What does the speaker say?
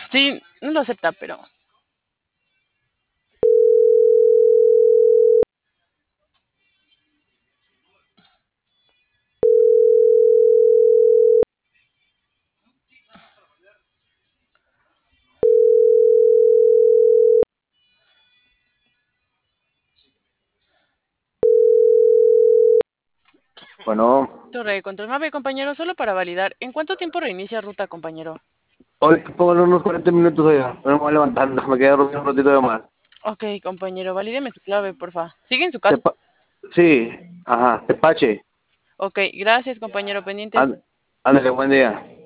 Sí, no lo acepta, pero... Bueno, Torre de control 9, compañero, solo para validar. ¿En cuánto tiempo reinicia ruta, compañero? hoy póngale unos 40 minutos allá. No me voy levantando, me quedé dormido un ratito de más. Ok, compañero, valídeme su clave, porfa. ¿Sigue en su casa? Tepa- sí, ajá, despache. Ok, gracias, compañero, pendientes. Ándale, buen día.